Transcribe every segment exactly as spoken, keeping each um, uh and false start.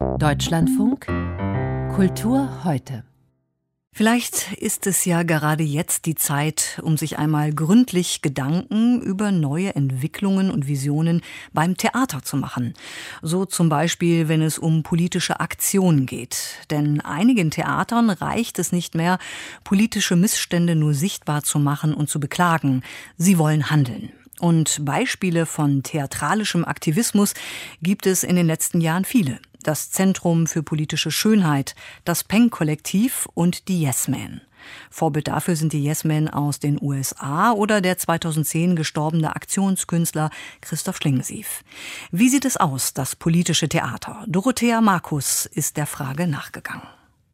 Deutschlandfunk Kultur heute. Vielleicht ist es ja gerade jetzt die Zeit, um sich einmal gründlich Gedanken über neue Entwicklungen und Visionen beim Theater zu machen. So zum Beispiel, wenn es um politische Aktionen geht. Denn einigen Theatern reicht es nicht mehr, politische Missstände nur sichtbar zu machen und zu beklagen. Sie wollen handeln. Und Beispiele von theatralischem Aktivismus gibt es in den letzten Jahren viele. Das Zentrum für politische Schönheit, das Penn-Kollektiv und die Yes Men. Vorbild dafür sind die Yes Men aus den U S A oder der zweitausendzehn gestorbene Aktionskünstler Christoph Schlingensief. Wie sieht es aus, das politische Theater? Dorothea Markus ist der Frage nachgegangen.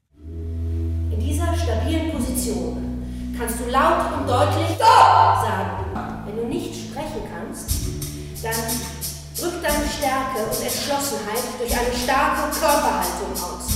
In dieser stabilen Position kannst du laut und deutlich Stop sagen. Wenn du nicht sprechen kannst, dann drück deine Stärke und Entschlossenheit durch eine starke Körperhaltung aus.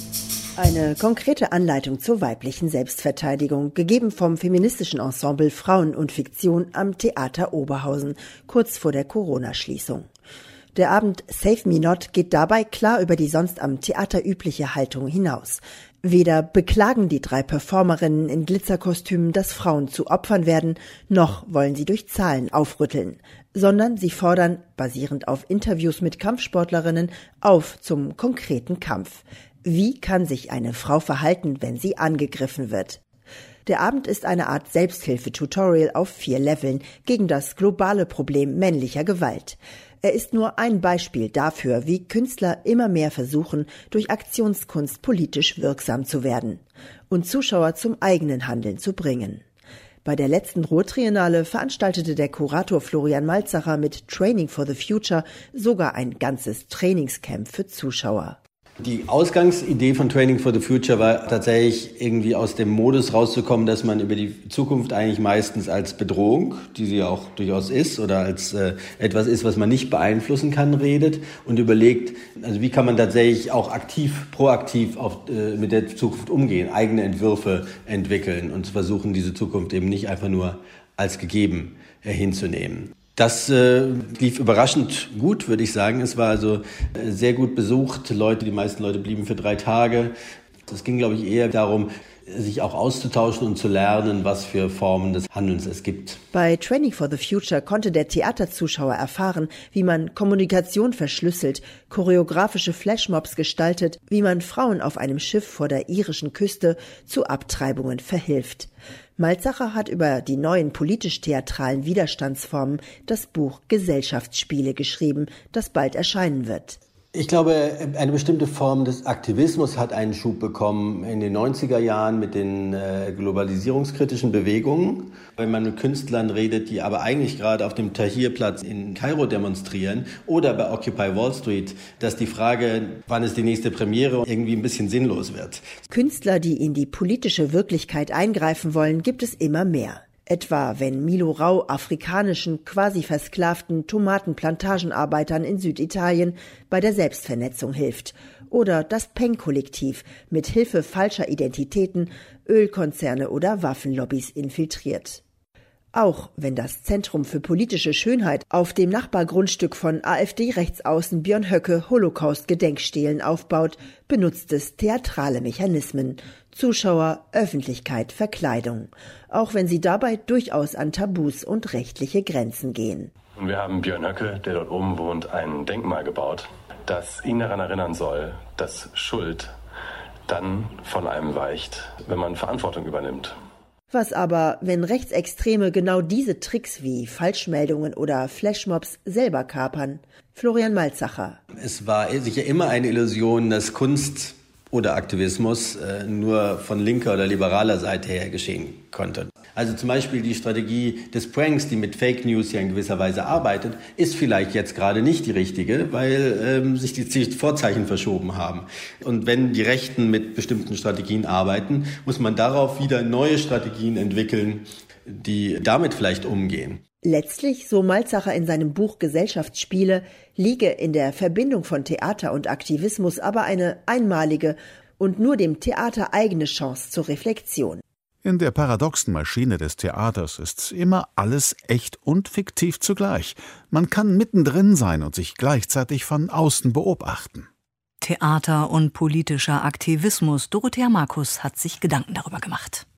Eine konkrete Anleitung zur weiblichen Selbstverteidigung, gegeben vom feministischen Ensemble Frauen und Fiktion am Theater Oberhausen, kurz vor der Corona-Schließung. Der Abend Save Me Not geht dabei klar über die sonst am Theater übliche Haltung hinaus. Weder beklagen die drei Performerinnen in Glitzerkostümen, dass Frauen zu Opfern werden, noch wollen sie durch Zahlen aufrütteln, sondern sie fordern, basierend auf Interviews mit Kampfsportlerinnen, auf zum konkreten Kampf. Wie kann sich eine Frau verhalten, wenn sie angegriffen wird? Der Abend ist eine Art Selbsthilfe-Tutorial auf vier Leveln gegen das globale Problem männlicher Gewalt. Er ist nur ein Beispiel dafür, wie Künstler immer mehr versuchen, durch Aktionskunst politisch wirksam zu werden und Zuschauer zum eigenen Handeln zu bringen. Bei der letzten Ruhr-Triennale veranstaltete der Kurator Florian Malzacher mit Training for the Future sogar ein ganzes Trainingscamp für Zuschauer. Die Ausgangsidee von Training for the Future war tatsächlich irgendwie aus dem Modus rauszukommen, dass man über die Zukunft eigentlich meistens als Bedrohung, die sie auch durchaus ist, oder als äh, etwas ist, was man nicht beeinflussen kann, redet und überlegt, also wie kann man tatsächlich auch aktiv, proaktiv auf, äh, mit der Zukunft umgehen, eigene Entwürfe entwickeln und versuchen, diese Zukunft eben nicht einfach nur als gegeben äh, hinzunehmen. Das äh, lief überraschend gut, würde ich sagen. Es war also äh, sehr gut besucht. Leute, die meisten Leute blieben für drei Tage. Es ging, glaube ich, eher darum, sich auch auszutauschen und zu lernen, was für Formen des Handelns es gibt. Bei Training for the Future konnte der Theaterzuschauer erfahren, wie man Kommunikation verschlüsselt, choreografische Flashmobs gestaltet, wie man Frauen auf einem Schiff vor der irischen Küste zu Abtreibungen verhilft. Malzacher hat über die neuen politisch-theatralen Widerstandsformen das Buch Gesellschaftsspiele geschrieben, das bald erscheinen wird. Ich glaube, eine bestimmte Form des Aktivismus hat einen Schub bekommen in den neunziger Jahren mit den äh, globalisierungskritischen Bewegungen. Wenn man mit Künstlern redet, die aber eigentlich gerade auf dem Tahrir-Platz in Kairo demonstrieren oder bei Occupy Wall Street, dass die Frage, wann ist die nächste Premiere, irgendwie ein bisschen sinnlos wird. Künstler, die in die politische Wirklichkeit eingreifen wollen, gibt es immer mehr. Etwa wenn Milo Rau afrikanischen, quasi versklavten Tomatenplantagenarbeitern in Süditalien bei der Selbstvernetzung hilft. Oder das Penn-Kollektiv mit Hilfe falscher Identitäten Ölkonzerne oder Waffenlobbys infiltriert. Auch wenn das Zentrum für politische Schönheit auf dem Nachbargrundstück von AfD-Rechtsaußen Björn Höcke Holocaust-Gedenkstelen aufbaut, benutzt es theatrale Mechanismen. Zuschauer, Öffentlichkeit, Verkleidung. Auch wenn sie dabei durchaus an Tabus und rechtliche Grenzen gehen. Und wir haben Björn Höcke, der dort oben wohnt, ein Denkmal gebaut, das ihn daran erinnern soll, dass Schuld dann von einem weicht, wenn man Verantwortung übernimmt. Was aber, wenn Rechtsextreme genau diese Tricks wie Falschmeldungen oder Flashmobs selber kapern? Florian Malzacher. Es war sicher immer eine Illusion, dass Kunst oder Aktivismus äh, nur von linker oder liberaler Seite her geschehen konnte. Also zum Beispiel die Strategie des Pranks, die mit Fake News ja in gewisser Weise arbeitet, ist vielleicht jetzt gerade nicht die richtige, weil ähm, sich die Vorzeichen verschoben haben. Und wenn die Rechten mit bestimmten Strategien arbeiten, muss man darauf wieder neue Strategien entwickeln, die damit vielleicht umgehen. Letztlich, so Malzacher in seinem Buch Gesellschaftsspiele, liege in der Verbindung von Theater und Aktivismus aber eine einmalige und nur dem Theater eigene Chance zur Reflexion. In der paradoxen Maschine des Theaters ist immer alles echt und fiktiv zugleich. Man kann mittendrin sein und sich gleichzeitig von außen beobachten. Theater und politischer Aktivismus. Dorothea Markus hat sich Gedanken darüber gemacht.